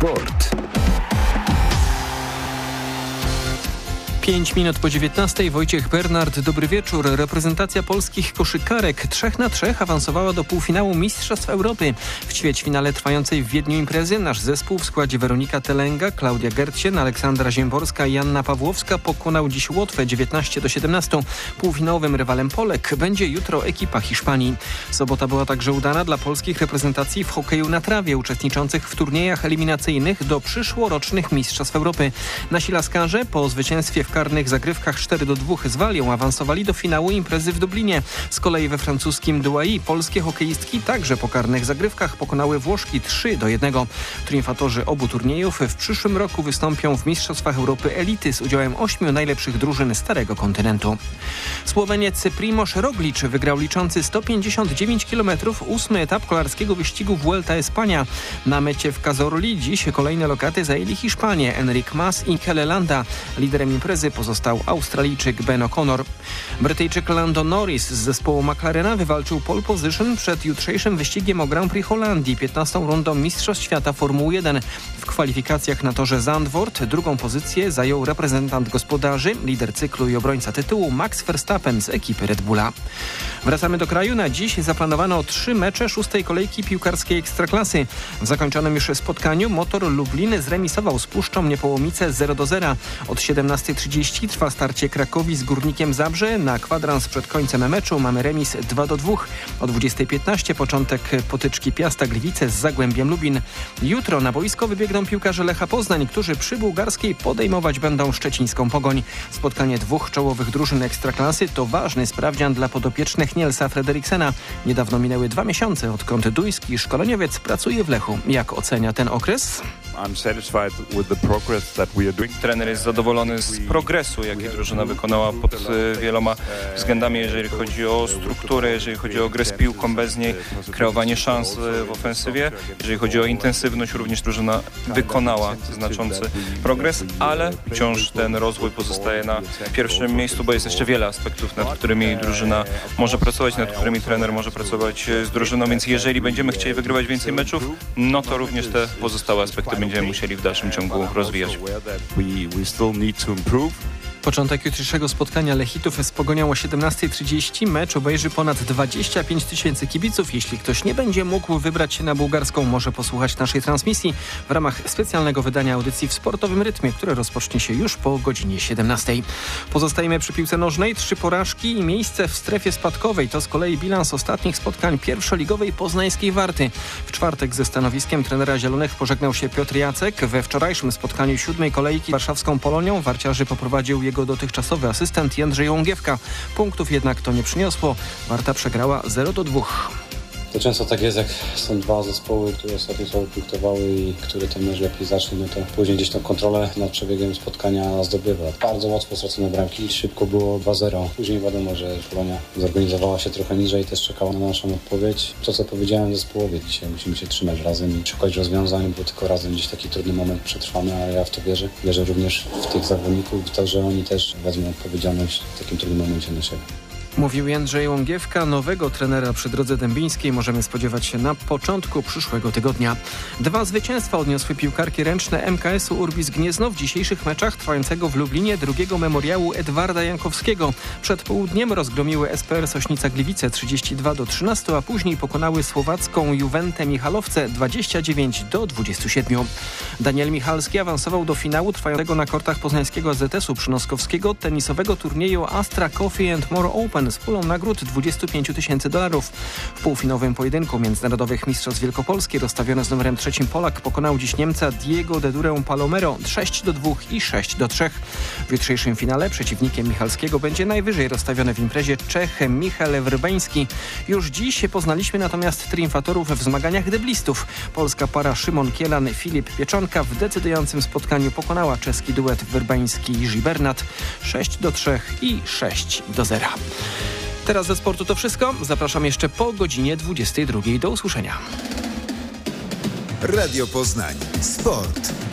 Sport. 5 minut po 19:00. Wojciech Bernard, dobry wieczór. Reprezentacja polskich koszykarek 3-3 awansowała do półfinału Mistrzostw Europy. W ćwierćfinale trwającej w Wiedniu imprezy nasz zespół w składzie Weronika Telenga, Klaudia Gercien, Aleksandra Ziemborska i Anna Pawłowska pokonał dziś Łotwę 19-17. Półfinałowym rywalem Polek będzie jutro ekipa Hiszpanii. Sobota była także udana dla polskich reprezentacji w hokeju na trawie uczestniczących w turniejach eliminacyjnych do przyszłorocznych Mistrzostw Europy. Nasi laskarze po zwycięstwie w karnych zagrywkach 4-2 z Walią awansowali do finału imprezy w Dublinie. Z kolei we francuskim Douai polskie hokeistki także po karnych zagrywkach pokonały Włoszki 3-1. Triumfatorzy obu turniejów w przyszłym roku wystąpią w Mistrzostwach Europy Elity z udziałem 8 najlepszych drużyn Starego Kontynentu. Słoweniec Primož Roglič wygrał liczący 159 km 8. etap kolarskiego wyścigu Vuelta Espania. Na mecie w Cazorli dziś kolejne lokaty zajęli Hiszpanie Enric Mas i Kelle Landa. Liderem imprezy pozostał Australijczyk Ben O'Connor. Brytyjczyk Lando Norris z zespołu McLarena wywalczył pole position przed jutrzejszym wyścigiem o Grand Prix Holandii, 15. rundą Mistrzostw Świata Formuły 1. W kwalifikacjach na torze Zandvoort drugą pozycję zajął reprezentant gospodarzy, lider cyklu i obrońca tytułu Max Verstappen z ekipy Red Bulla. Wracamy do kraju. Na dziś zaplanowano 3 mecze 6. kolejki piłkarskiej Ekstraklasy. W zakończonym już spotkaniu Motor Lublin zremisował z Puszczą Niepołomice 0-0. Od 17:30 trwa starcie Krakowi z Górnikiem Zabrze. Na kwadrans przed końcem meczu mamy remis 2-2. O 20:15 początek potyczki Piasta Gliwice z Zagłębiem Lubin. Jutro na boisko wybiegną piłkarze Lecha Poznań, którzy przy bułgarskiej podejmować będą szczecińską Pogoń. Spotkanie dwóch czołowych drużyn Ekstraklasy to ważny sprawdzian dla podopiecznych Nielsa Frederiksena. Niedawno minęły 2 miesiące, odkąd duński szkoleniowiec pracuje w Lechu. Jak ocenia ten okres? Trener jest zadowolony z progresu, jaki drużyna wykonała pod wieloma względami, jeżeli chodzi o strukturę, jeżeli chodzi o grę z piłką bez niej, kreowanie szans w ofensywie. Jeżeli chodzi o intensywność, również drużyna wykonała znaczący progres, ale wciąż ten rozwój pozostaje na pierwszym miejscu, bo jest jeszcze wiele aspektów, nad którymi drużyna może pracować, nad którymi trener może pracować z drużyną, więc jeżeli będziemy chcieli wygrywać więcej meczów, no to również te pozostałe aspekty będziemy musieli w dalszym ciągu rozwijać. Początek jutrzejszego spotkania Lechitów z Pogonią o 17:30. Mecz obejrzy ponad 25 000 kibiców. Jeśli ktoś nie będzie mógł wybrać się na bułgarską, może posłuchać naszej transmisji w ramach specjalnego wydania audycji w sportowym rytmie, które rozpocznie się już po godzinie 17:00. Pozostajemy przy piłce nożnej. 3 porażki i miejsce w strefie spadkowej. To z kolei bilans ostatnich spotkań pierwszoligowej poznańskiej Warty. W czwartek ze stanowiskiem trenera Zielonych pożegnał się Piotr Jacek. We wczorajszym spotkaniu 7. kolejki warszawską Polonią warciarzy poprowadził jego dotychczasowy asystent Jędrzej Łągiewka. Punktów jednak to nie przyniosło. Warta przegrała 0-2. To często tak jest, jak są dwa zespoły, które ostatnio sobie punktowały i który ten mecz lepiej zacznie, no to później gdzieś tą kontrolę nad przebiegiem spotkania zdobywa. Bardzo mocno stracone bramki, szybko było 2-0. Później wiadomo, że Polonia zorganizowała się trochę niżej, też czekała na naszą odpowiedź. To, co powiedziałem zespołowi dzisiaj, musimy się trzymać razem i szukać rozwiązań, bo tylko razem gdzieś taki trudny moment przetrwamy, ale ja w to wierzę. Wierzę również w tych zawodników, w to, że oni też wezmą odpowiedzialność w takim trudnym momencie na siebie. Mówił Jędrzej Łągiewka. Nowego trenera przy drodze dębińskiej możemy spodziewać się na początku przyszłego tygodnia. 2 zwycięstwa odniosły piłkarki ręczne MKS-u Urbis Gniezno w dzisiejszych meczach trwającego w Lublinie drugiego memoriału Edwarda Jankowskiego. Przed południem rozgromiły SPR Sośnica Gliwice 32-13, a później pokonały słowacką Juventę Michalowce 29-27. Daniel Michalski awansował do finału trwającego na kortach poznańskiego AZS-u Przynoskowskiego tenisowego turnieju Astra Coffee and More Open z pulą nagród $25 000. W półfinałowym pojedynku międzynarodowych mistrzostw Wielkopolski rozstawiony z numerem 3 Polak pokonał dziś Niemca Diego de Durę Palomero 6-2 i 6-3. W jutrzejszym finale przeciwnikiem Michalskiego będzie najwyżej rozstawiony w imprezie Czech Michał Wyrbeński. Już dziś poznaliśmy natomiast triumfatorów w zmaganiach deblistów. Polska para Szymon Kielan, Filip Pieczonka w decydującym spotkaniu pokonała czeski duet Wyrbeński i Żibernat 6-3 i 6-0. Teraz ze sportu to wszystko. Zapraszam jeszcze po godzinie 22:00. Do usłyszenia. Radio Poznań. Sport.